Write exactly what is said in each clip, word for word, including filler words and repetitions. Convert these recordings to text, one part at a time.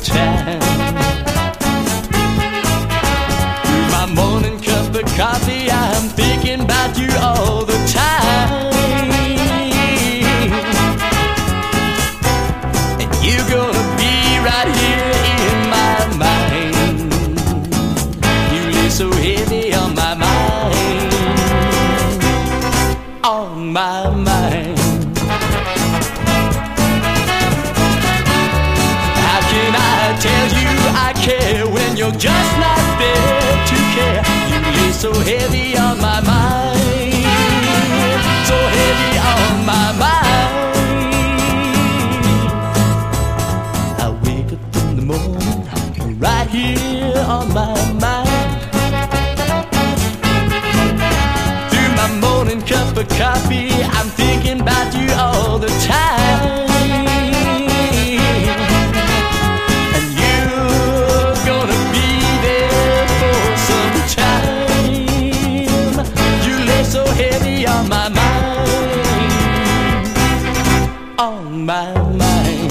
time. Through my morning cup of coffee, I'm thinking about you all the time. And you're gonna be right here in my mind. You lay so heavy on my mind, on my mind. How can I tell you I care when you're just not there to care? You lay so heavy on my mind, so heavy on my mind. I wake up in the morning, right here on my mind. Through my morning cup of coffee, I'm thinking about you all the time. And you're gonna be there for some time. You lay so heavy on my mind, on my mind.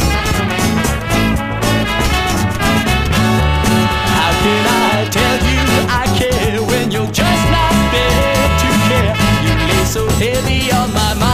How can I tell you I care when you're just not there to care? You lay so heavy on my mind.